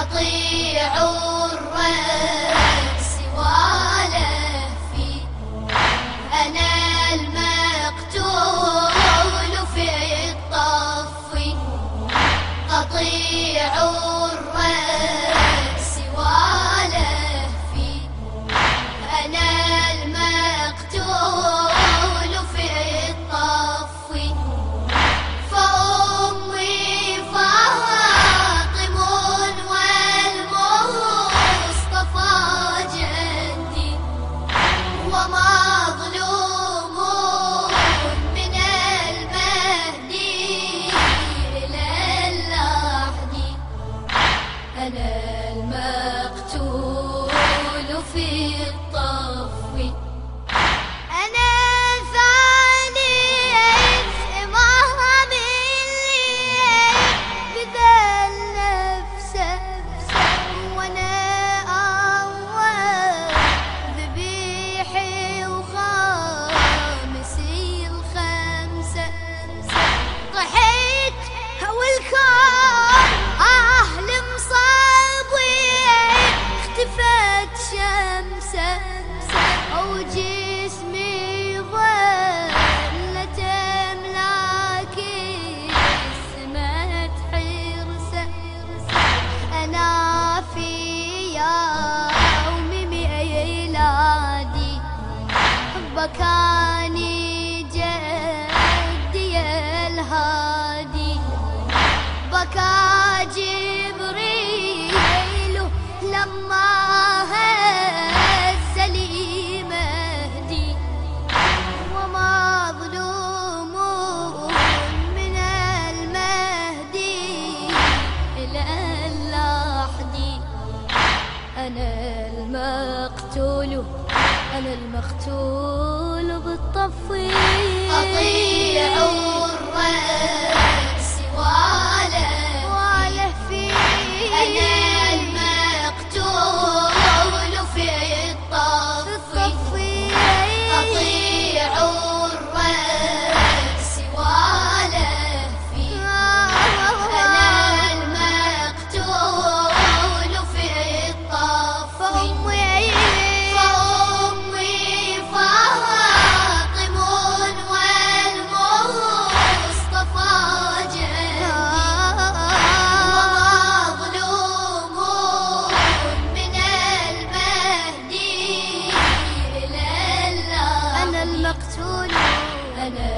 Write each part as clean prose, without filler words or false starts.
قطيع الرأس ولهفي، أنا المقتول في الطف. قطيع الرأس ولهفي، أنا المقتول في الطف. فأمي فاطم والمصطفى جدي، ومظلوم من المهدي إلى اللحد. أنا المقتول في الطف. أنا ثاني إمام الليل بذل نفسه، وأنا أول ذبيحي وخامسي الخمسة. ضحيت والكون أهل مصابي، اختفت شمسه وجسمي ظلت أملاكي السما تحرسه. أنا في يوم ميلادي بكاني جدي الهادي، بكى جبريل لما هز لي مهدي، ومظلوم من المهدي إلى اللحد. أنا المقتول، أنا المقتول بالطف. قطيع الرأس ولهفي، أنا المقتول في الطف. قطيع الرأس ولهفي، أنا المقتول في الطف. فأمي فاطم والمصطفى جدي، ومظلوم من المهدي إلى اللحد. أنا المقتول، أنا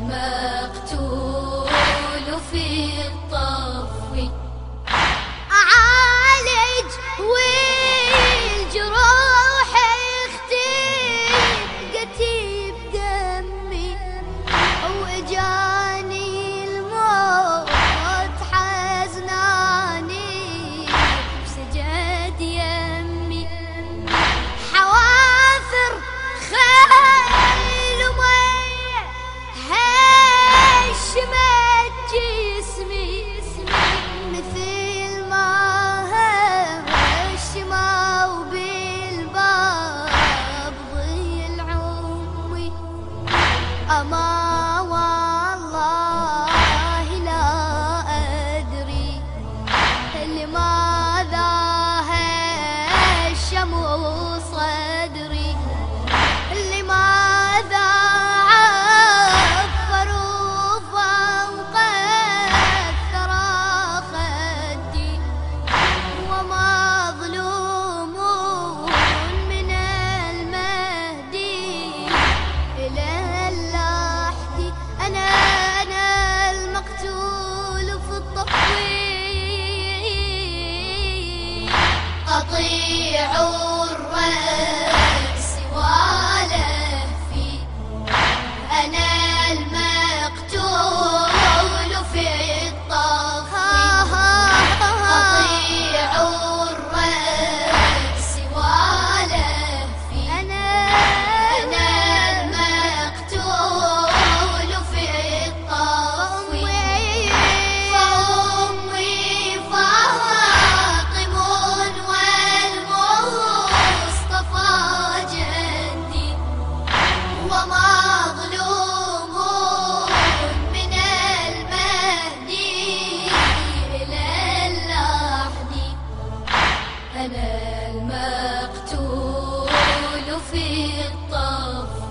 المقتول في الطف. أعالج والجروح اختفقتي بدمي، وإجاني الموت حزناني بسجد يمي. حوافر خيل ومية هشمت جسمي، مثل ما هشموا بالباب ضي العمي. أما والله لا أدري لماذا هشموا صدري، لماذا عفروا فوق الثرى خدي، ومظلوم من المهدي إلى اللحد. أنا المقتول في الطف. قطيع الرأس ولهفي، أنا المقتول في الطف. قطيع الرأس ولهفي، أنا المقتول في الطف. فأمي فاطم والمصطفى في الطف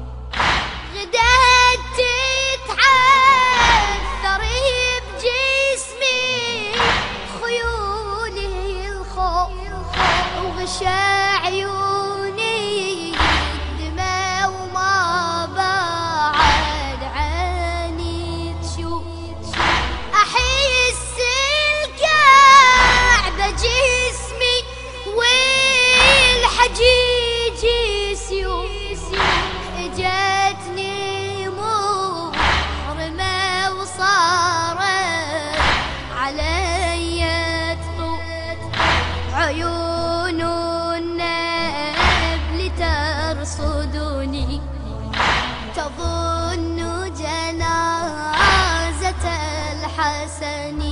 غدت تتعثر بجسمي خيولي الخوف وغشى عيوني الدمى وما بعد عني تشوف أحس الكعبة جسمي والحجيج سيوف اجتني مغرمة وصارت علي تطوف عيون النبل ترصدني تظن جنازة الحسن